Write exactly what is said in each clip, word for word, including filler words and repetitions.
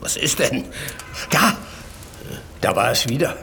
Was ist denn? Da, da war es wieder.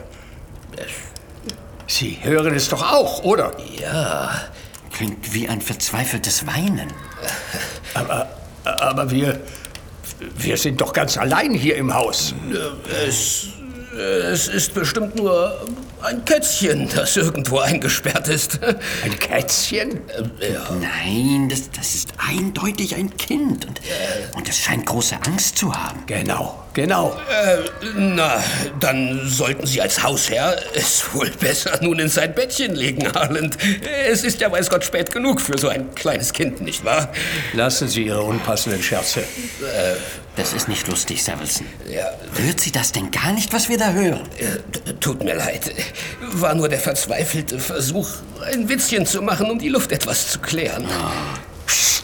Sie hören es doch auch, oder? Ja. Klingt wie ein verzweifeltes Weinen. Aber, aber wir, wir sind doch ganz allein hier im Haus. Es, es ist bestimmt nur ein Kätzchen, das irgendwo eingesperrt ist. Ein Kätzchen? Ja. Nein, das, das ist eindeutig ein Kind. Und, und es scheint große Angst zu haben. Genau, genau. Äh, na, dann sollten Sie als Hausherr es wohl besser nun in sein Bettchen legen, Harland. Es ist ja weiß Gott spät genug für so ein kleines Kind, nicht wahr? Lassen Sie Ihre unpassenden Scherze. Äh, Das ist nicht lustig, Savelson. ja, Rührt Sie das denn gar nicht, was wir da hören? äh, tut mir leid. War nur der verzweifelte Versuch, ein Witzchen zu machen, um die Luft etwas zu klären. Psst.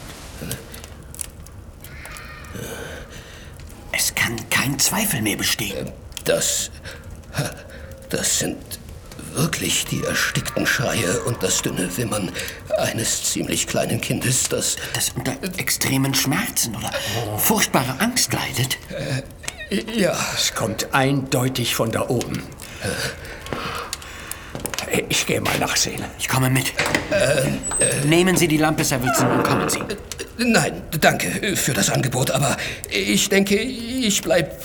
Es kann kein Zweifel mehr bestehen. Das, das sind wirklich die erstickten Schreie und das dünne Wimmern eines ziemlich kleinen Kindes, das... Das unter extremen Schmerzen oder furchtbarer Angst leidet. Äh, ja. Es kommt eindeutig von da oben. Ich gehe mal nachsehen. Ich komme mit. Äh, äh, Nehmen Sie die Lampe, Savelson, und kommen Sie. Nein, danke für das Angebot, aber ich denke, ich bleib